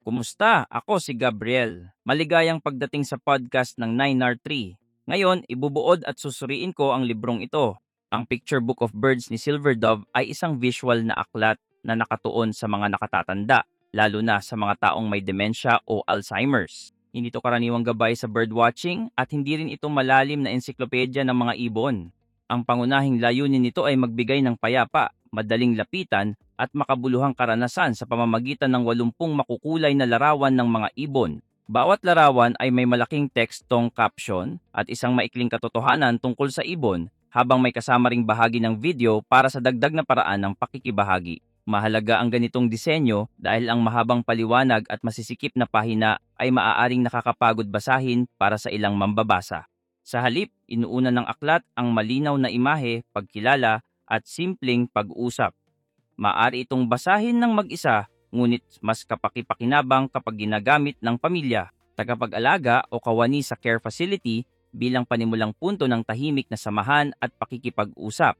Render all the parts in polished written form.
Kumusta? Ako si Gabriel. Maligayang pagdating sa podcast ng 9R3. Ngayon, ibubuod at susuriin ko ang librong ito. Ang Picture Book of Birds ni Silver Dove ay isang visual na aklat na nakatuon sa mga nakatatanda, lalo na sa mga taong may demensya o Alzheimer's. Hindi ito karaniwang gabay sa birdwatching at hindi rin ito malalim na ensiklopedya ng mga ibon. Ang pangunahing layunin nito ay magbigay ng payapa, madaling lapitan at makabuluhang karanasan sa pamamagitan ng 80 makukulay na larawan ng mga ibon. Bawat larawan ay may malaking tekstong caption at isang maikling katotohanan tungkol sa ibon, habang may kasama ring bahagi ng video para sa dagdag na paraan ng pakikibahagi. Mahalaga ang ganitong disenyo dahil ang mahabang paliwanag at masisikip na pahina ay maaaring nakakapagod basahin para sa ilang mambabasa. Sa halip, inuuna ng aklat ang malinaw na imahe, pagkilala at simpleng pag-usap. Maaari itong basahin ng mag-isa, ngunit mas kapakipakinabang kapag ginagamit ng pamilya, tagapag-alaga o kawani sa care facility bilang panimulang punto ng tahimik na samahan at pakikipag-usap.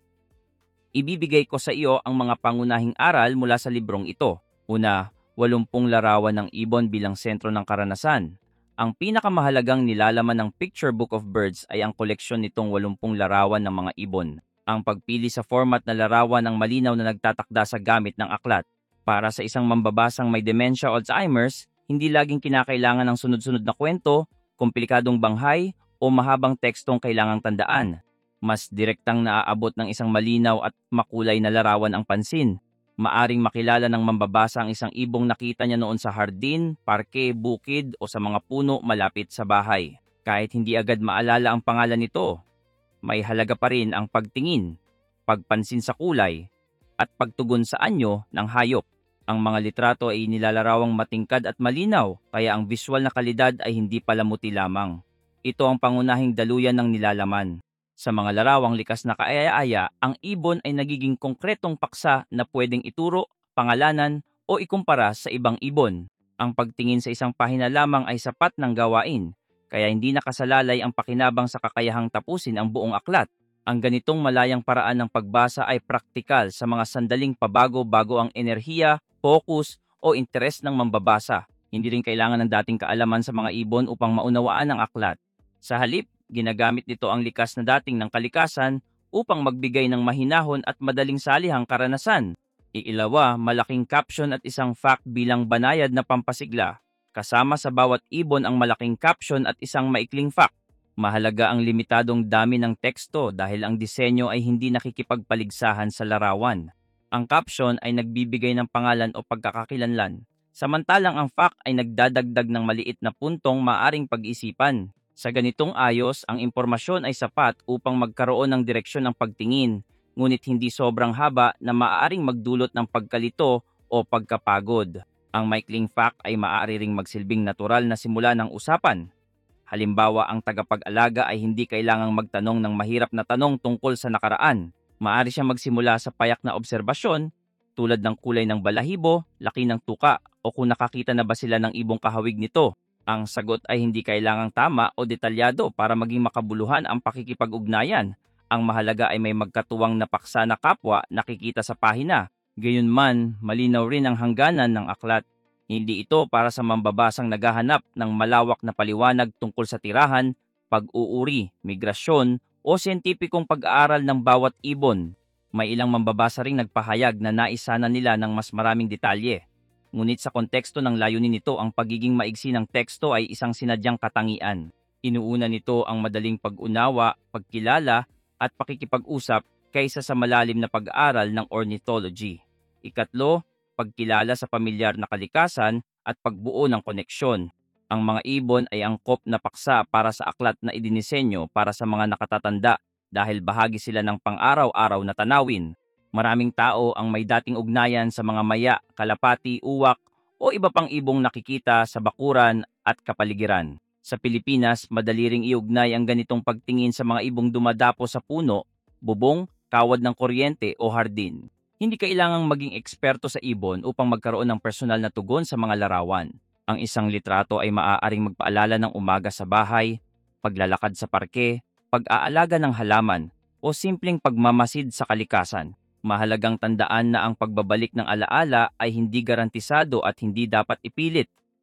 Ibibigay ko sa iyo ang mga pangunahing aral mula sa librong ito. Una, 80 larawan ng ibon bilang sentro ng karanasan. Ang pinakamahalagang nilalaman ng Picture Book of Birds ay ang koleksyon nitong 80 larawan ng mga ibon. Ang pagpili sa format na larawan ang malinaw na nagtatakda sa gamit ng aklat. Para sa isang mambabasang may demensya o Alzheimer's, hindi laging kinakailangan ng sunod-sunod na kwento, komplikadong banghay, o mahabang tekstong kailangang tandaan. Mas direktang naaabot ng isang malinaw at makulay na larawan ang pansin. Maaring makilala ng mambabasa ang isang ibong nakita niya noon sa hardin, parke, bukid o sa mga puno malapit sa bahay. Kahit hindi agad maalala ang pangalan nito, may halaga pa rin ang pagtingin, pagpansin sa kulay, at pagtugon sa anyo ng hayop. Ang mga litrato ay nilalarawang matingkad at malinaw, kaya ang visual na kalidad ay hindi palamuti lamang. Ito ang pangunahing daluyan ng nilalaman. Sa mga larawang likas na kaaya-aya, ang ibon ay nagiging konkretong paksa na pwedeng ituro, pangalanan, o ikumpara sa ibang ibon. Ang pagtingin sa isang pahina lamang ay sapat ng gawain, kaya hindi nakasalalay ang pakinabang sa kakayahang tapusin ang buong aklat. Ang ganitong malayang paraan ng pagbasa ay praktikal sa mga sandaling pabago-bago ang enerhiya, focus, o interes ng mambabasa. Hindi rin kailangan ng dating kaalaman sa mga ibon upang maunawaan ang aklat. Sa halip, ginagamit nito ang likas na dating ng kalikasan upang magbigay ng mahinahon at madaling salihang karanasan. Iilawa, malaking caption at isang fact bilang banayad na pampasigla. Kasama sa bawat ibon ang malaking caption at isang maikling fact. Mahalaga ang limitadong dami ng teksto dahil ang disenyo ay hindi nakikipagpaligsahan sa larawan. Ang caption ay nagbibigay ng pangalan o pagkakakilanlan, samantalang ang fact ay nagdadagdag ng maliit na puntong maaring pag-isipan. Sa ganitong ayos, ang impormasyon ay sapat upang magkaroon ng direksyon ng pagtingin, ngunit hindi sobrang haba na maaaring magdulot ng pagkalito o pagkapagod. Ang maikling fact ay maaari ring magsilbing natural na simula ng usapan. Halimbawa, ang tagapag-alaga ay hindi kailangang magtanong ng mahirap na tanong tungkol sa nakaraan. Maaari siyang magsimula sa payak na obserbasyon, tulad ng kulay ng balahibo, laki ng tuka, o kung nakakita na ba sila ng ibong kahawig nito. Ang sagot ay hindi kailangang tama o detalyado para maging makabuluhan ang pakikipag-ugnayan. Ang mahalaga ay may magkatuwang na paksa na kapwa nakikita sa pahina. Gayunman, malinaw rin ang hangganan ng aklat. Hindi ito para sa mambabasang naghahanap ng malawak na paliwanag tungkol sa tirahan, pag-uuri, migrasyon, o siyentipikong pag-aaral ng bawat ibon. May ilang mambabasa ring nagpahayag na nais sana nila ng mas maraming detalye. Ngunit sa konteksto ng layunin nito, ang pagiging maigsi ng teksto ay isang sinadyang katangian. Inuuna nito ang madaling pag-unawa, pagkilala, at pakikipag-usap kaysa sa malalim na pag-aaral ng ornithology. Ikatlo, pagkilala sa pamilyar na kalikasan at pagbuo ng koneksyon. Ang mga ibon ay angkop na paksa para sa aklat na idinisenyo para sa mga nakatatanda dahil bahagi sila ng pang-araw-araw na tanawin. Maraming tao ang may dating ugnayan sa mga maya, kalapati, uwak o iba pang ibong nakikita sa bakuran at kapaligiran. Sa Pilipinas, madali ring iugnay ang ganitong pagtingin sa mga ibong dumadapo sa puno, bubong, kawad ng kuryente o hardin. Hindi kailangang maging eksperto sa ibon upang magkaroon ng personal na tugon sa mga larawan. Ang isang litrato ay maaaring magpaalala ng umaga sa bahay, paglalakad sa parke, pag-aalaga ng halaman, o simpleng pagmamasid sa kalikasan. Mahalagang tandaan na ang pagbabalik ng alaala ay hindi garantisado at hindi dapat ipilit.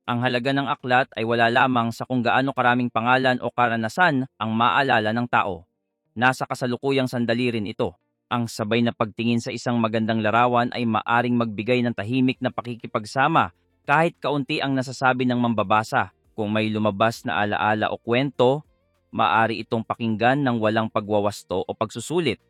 Ang halaga ng aklat ay wala lamang sa kung gaano karaming pangalan o karanasan ang maalala ng tao. Nasa kasalukuyang sandali rin ito. Ang sabay na pagtingin sa isang magandang larawan ay maaring magbigay ng tahimik na pakikipagsama kahit kaunti ang nasasabi ng mambabasa. Kung may lumabas na alaala o kwento, maaari itong pakinggan ng walang pagwawasto o pagsusulit.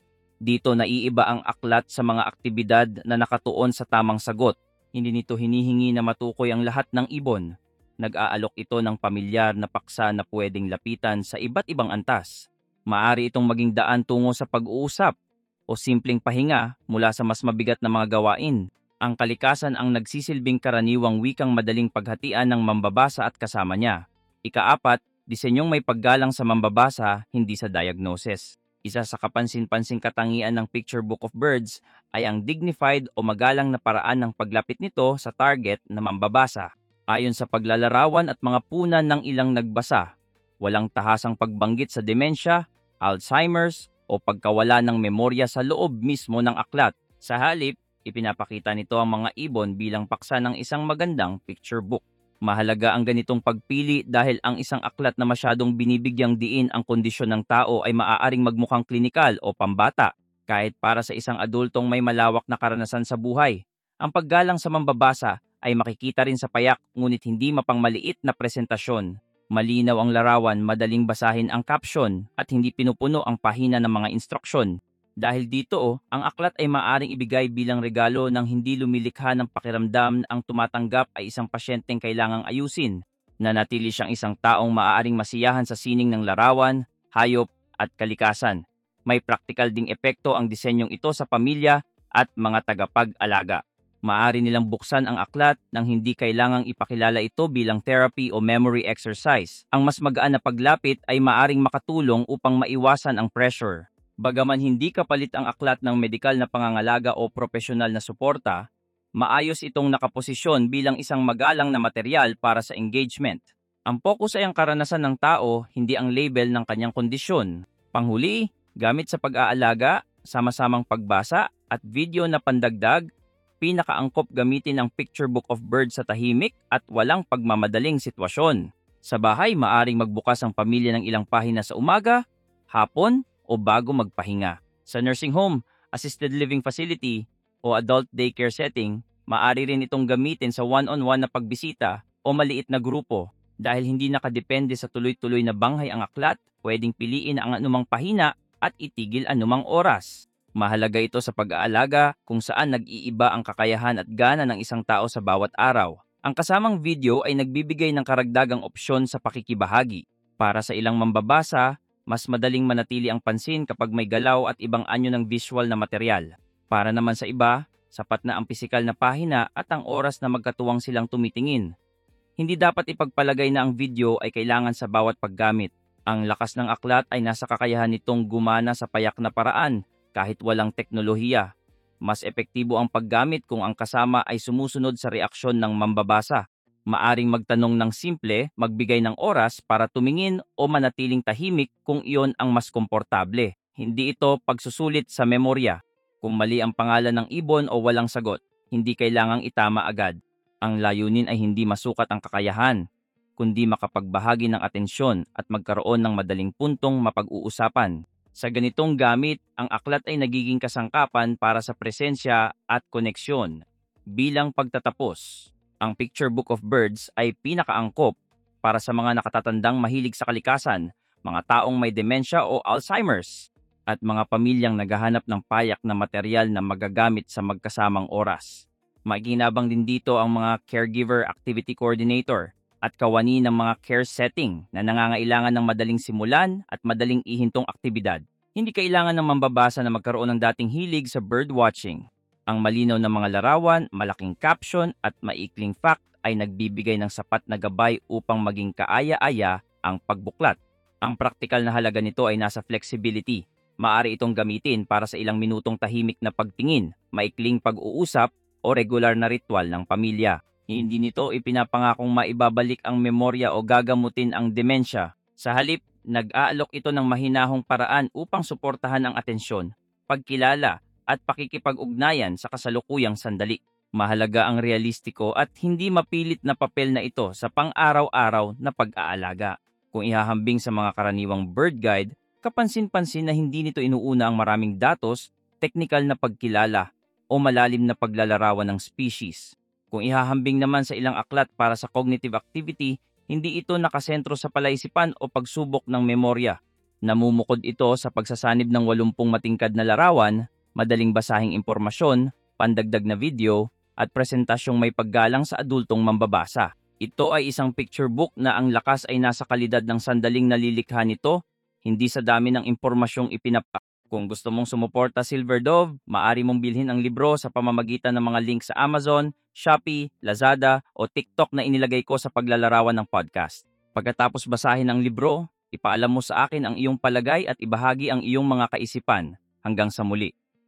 Dito naiiba ang aklat sa mga aktibidad na nakatuon sa tamang sagot. Hindi nito hinihingi na matukoy ang lahat ng ibon. Nag-aalok ito ng pamilyar na paksa na pwedeng lapitan sa iba't ibang antas. Maari itong maging daan tungo sa pag-uusap o simpleng pahinga mula sa mas mabigat na mga gawain. Ang kalikasan ang nagsisilbing karaniwang wikang madaling paghatian ng mambabasa at kasama niya. Ikaapat, disenyong may paggalang sa mambabasa, hindi sa diagnosis. Isa sa kapansin-pansing katangian ng Picture Book of Birds ay ang dignified o magalang na paraan ng paglapit nito sa target na mambabasa. Ayon sa paglalarawan at mga punan ng ilang nagbasa, walang tahasang pagbanggit sa demensya, Alzheimer's o pagkawala ng memorya sa loob mismo ng aklat. Sa halip, ipinapakita nito ang mga ibon bilang paksa ng isang magandang picture book. Mahalaga ang ganitong pagpili dahil ang isang aklat na masyadong binibigyang diin ang kondisyon ng tao ay maaaring magmukhang klinikal o pambata, kahit para sa isang adultong may malawak na karanasan sa buhay. Ang paggalang sa mambabasa ay makikita rin sa payak ngunit hindi mapangmaliit na presentasyon. Malinaw ang larawan, madaling basahin ang caption at hindi pinupuno ang pahina ng mga instruksyon. Dahil dito, ang aklat ay maaaring ibigay bilang regalo nang hindi lumilikha ng pakiramdam na ang tumatanggap ay isang pasyenteng kailangang ayusin. Nanatili siyang isang taong maaaring masiyahan sa sining ng larawan, hayop at kalikasan. May praktikal ding epekto ang disenyong ito sa pamilya at mga tagapag-alaga. Maaari nilang buksan ang aklat nang hindi kailangang ipakilala ito bilang therapy o memory exercise. Ang mas magaan na paglapit ay maaring makatulong upang maiwasan ang pressure. Bagaman hindi kapalit ang aklat ng medikal na pangangalaga o propesyonal na suporta, maayos itong nakaposisyon bilang isang magalang na material para sa engagement. Ang focus ay ang karanasan ng tao, hindi ang label ng kanyang kondisyon. Panghuli, gamit sa pag-aalaga, sama-samang pagbasa at video na pandagdag, pinakaangkop gamitin ang Picture Book of Birds sa tahimik at walang pagmamadaling sitwasyon. Sa bahay, maaring magbukas ang pamilya ng ilang pahina sa umaga, hapon, o bago magpahinga. Sa nursing home, assisted living facility, o adult daycare setting, maaari rin itong gamitin sa one-on-one na pagbisita o maliit na grupo. Dahil hindi nakadepende sa tuloy-tuloy na banghay ang aklat, pwedeng piliin ang anumang pahina at itigil anumang oras. Mahalaga ito sa pag-aalaga kung saan nag-iiba ang kakayahan at gana ng isang tao sa bawat araw. Ang kasamang video ay nagbibigay ng karagdagang opsyon sa pakikibahagi. Para sa ilang mambabasa, mas madaling manatili ang pansin kapag may galaw at ibang anyo ng visual na material. Para naman sa iba, sapat na ang pisikal na pahina at ang oras na magkatuwang silang tumitingin. Hindi dapat ipagpalagay na ang video ay kailangan sa bawat paggamit. Ang lakas ng aklat ay nasa kakayahan nitong gumana sa payak na paraan kahit walang teknolohiya. Mas epektibo ang paggamit kung ang kasama ay sumusunod sa reaksyon ng mambabasa. Maaring magtanong ng simple, magbigay ng oras para tumingin o manatiling tahimik kung iyon ang mas komportable. Hindi ito pagsusulit sa memorya. Kung mali ang pangalan ng ibon o walang sagot, hindi kailangang itama agad. Ang layunin ay hindi masukat ang kakayahan, kundi makapagbahagi ng atensyon at magkaroon ng madaling puntong mapag-uusapan. Sa ganitong gamit, ang aklat ay nagiging kasangkapan para sa presensya at koneksyon. Bilang pagtatapos, ang Picture Book of Birds ay pinakaangkop para sa mga nakatatandang mahilig sa kalikasan, mga taong may demensya o Alzheimer's, at mga pamilyang naghahanap ng payak na material na magagamit sa magkasamang oras. Maginabang din dito ang mga caregiver activity coordinator at kawani ng mga care setting na nangangailangan ng madaling simulan at madaling ihintong aktibidad. Hindi kailangan ng mambabasa na magkaroon ng dating hilig sa birdwatching. Ang malinaw na mga larawan, malaking caption at maikling fact ay nagbibigay ng sapat na gabay upang maging kaaya-aya ang pagbuklat. Ang praktikal na halaga nito ay nasa flexibility. Maaari itong gamitin para sa ilang minutong tahimik na pagtingin, maikling pag-uusap o regular na ritual ng pamilya. Hindi nito ipinapangakong maibabalik ang memorya o gagamutin ang demensya. Sa halip, nag-aalok ito ng mahinahong paraan upang suportahan ang atensyon, pagkilala, at pakikipag-ugnayan sa kasalukuyang sandali. Mahalaga ang realistiko at hindi mapilit na papel na ito sa pang-araw-araw na pag-aalaga. Kung ihahambing sa mga karaniwang bird guide, kapansin-pansin na hindi nito inuuna ang maraming datos, teknikal na pagkilala, o malalim na paglalarawan ng species. Kung ihahambing naman sa ilang aklat para sa cognitive activity, hindi ito nakasentro sa palaisipan o pagsubok ng memorya. Namumukod ito sa pagsasanib ng 80 matingkad na larawan, madaling basahing impormasyon, pandagdag na video, at presentasyong may paggalang sa adultong mambabasa. Ito ay isang picture book na ang lakas ay nasa kalidad ng sandaling nalilikha nito, hindi sa dami ng impormasyong ipinapa. Kung gusto mong sumuporta Silver Dove, maaari mong bilhin ang libro sa pamamagitan ng mga link sa Amazon, Shopee, Lazada o TikTok na inilagay ko sa paglalarawan ng podcast. Pagkatapos basahin ang libro, ipaalam mo sa akin ang iyong palagay at ibahagi ang iyong mga kaisipan. Hanggang sa muli.